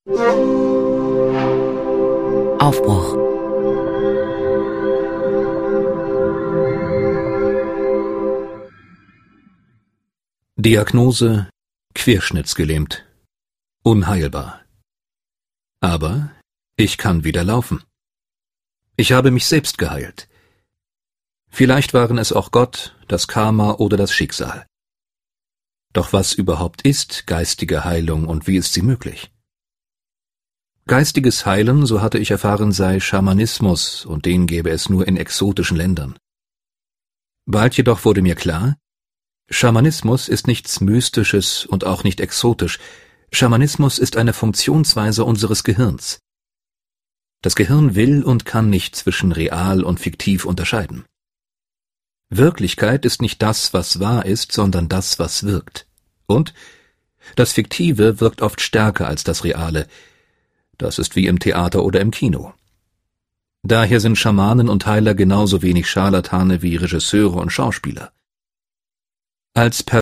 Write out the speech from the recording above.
Aufbruch. Diagnose: querschnittsgelähmt. Unheilbar. Aber ich kann wieder laufen. Ich habe mich selbst geheilt. Vielleicht waren es auch Gott, das Karma oder das Schicksal. Doch was überhaupt ist geistige Heilung und wie ist sie möglich? Geistiges Heilen, so hatte ich erfahren, sei Schamanismus, und den gäbe es nur in exotischen Ländern. Bald jedoch wurde mir klar, Schamanismus ist nichts Mystisches und auch nicht exotisch. Schamanismus ist eine Funktionsweise unseres Gehirns. Das Gehirn will und kann nicht zwischen real und fiktiv unterscheiden. Wirklichkeit ist nicht das, was wahr ist, sondern das, was wirkt. Und das Fiktive wirkt oft stärker als das Reale. Das ist wie im Theater oder im Kino. Daher sind Schamanen und Heiler genauso wenig Scharlatane wie Regisseure und Schauspieler. Als